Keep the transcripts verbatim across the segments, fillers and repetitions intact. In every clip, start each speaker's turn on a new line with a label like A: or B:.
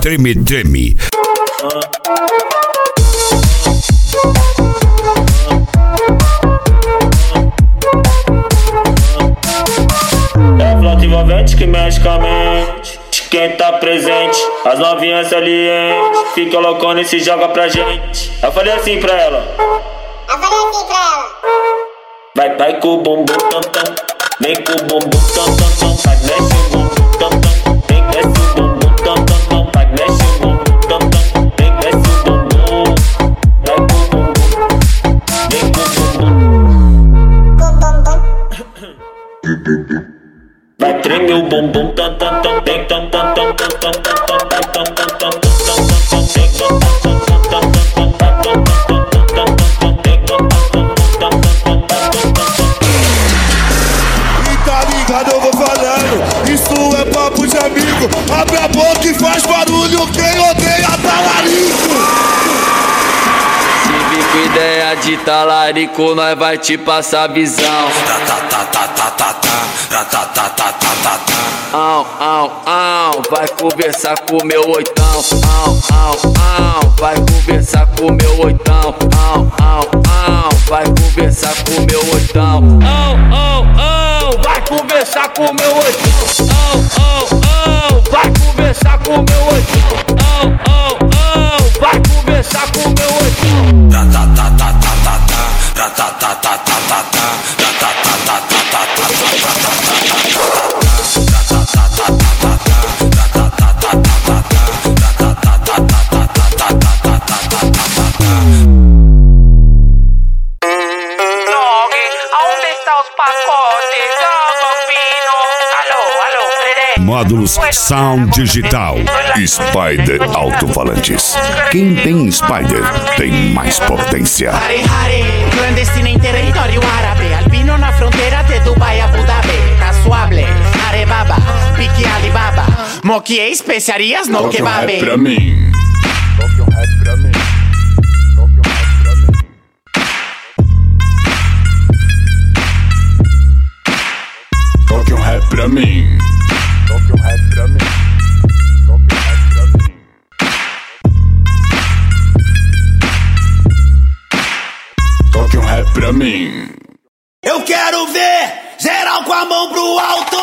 A: Treme Treme.
B: É flauta envolvente que mexe com a mente. Quem tá presente, as novinhas salientes. Fica loucona e se joga pra gente. Eu falei assim pra ela.
C: Eu falei assim pra ela.
B: Vai, vai com o bumbum tam tam. Vem com o bumbum tam tam tam. Vai, mexe o bumbum tam tam. Vem, desce o bumbum tam tam tam. Vai, mexe o bumbum tam tam. Vem, desce o bumbum. Vai com o bumbum. Vem com o bumbum. Vai, treme o bumbum tam tam tam. Vem tam tam tam tam tam tam. Vai tam tam tam tam tam tam. Vem tam tam tam tam tam tam. Vai tam tam tam tam tam tam. Vem tam tam tam tam tam tam.
D: E tá ligado, eu vou falando. Isso é papo de amigo. Abre a boca e faz barulho. Quem odeia talarico.
E: Se vir com ideia de talarico, nós vai te passar visão. Au, au, au, vai conversar com meu oitão. Au, au, au, vai conversar com meu oitão. Au, au, au, vai conversar com meu oitão. Au, au, au, vai conversar com meu oitão. Au, au, au, vai conversar com meu oitão. Au, au, au, vai conversar com meu oitão. Ta ta ta ta ta ta ta ta ta ta ta ta ta ta ta ta.
A: Módulos Sound Digital. Spider Alto-Falantes. Quem tem Spider tem mais potência.
F: Hare Hare, clandestina em território árabe. Albino na fronteira de Dubai a Abu Dhabi. Casuable, Arebaba, Pique Alibaba. Moque especiarias no kebab.
D: Toque um rap pra mim. Toque um rap pra mim. Toque um rap pra mim. Toque um rap pra mim. Toque um rap pra mim. Toque um rap pra mim. Eu quero ver geral com a mão pro alto.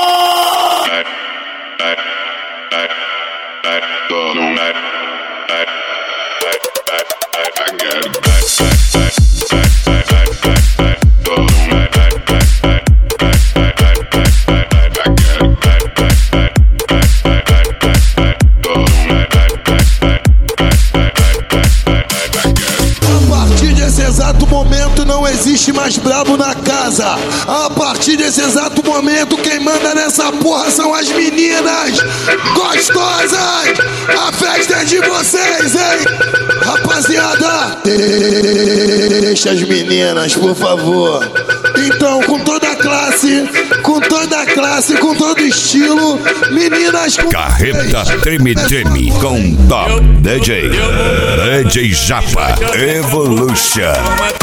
D: Não existe mais brabo na casa. A partir desse exato momento, quem manda nessa porra são as meninas gostosas. A festa é de vocês, hein? Rapaziada, deixa as meninas, por favor. Então, com toda a classe, com toda a classe, com todo estilo, meninas com
A: Carreta Treme Treme com Top D J D J Japa Evolution.